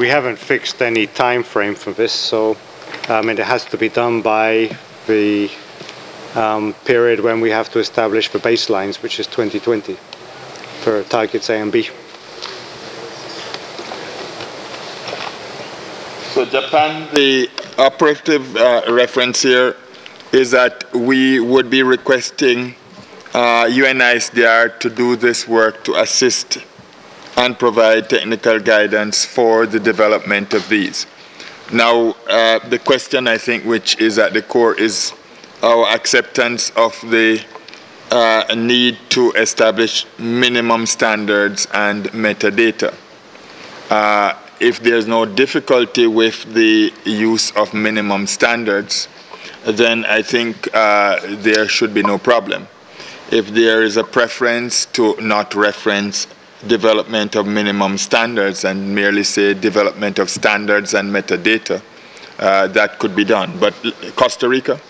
we haven't fixed any time frame for this, so and it has to be done by the period when we have to establish the baselines, which is 2020 for targets A and B. So Japan, the operative reference here is that we would be requesting UNISDR to do this work to assist and provide technical guidance for the development of these. Now, the question I think which is at the core is our acceptance of the need to establish minimum standards and metadata. If there's no difficulty with the use of minimum standards, then I think there should be no problem. If there is a preference to not reference development of minimum standards and merely say development of standards and metadata, that could be done. But Costa Rica?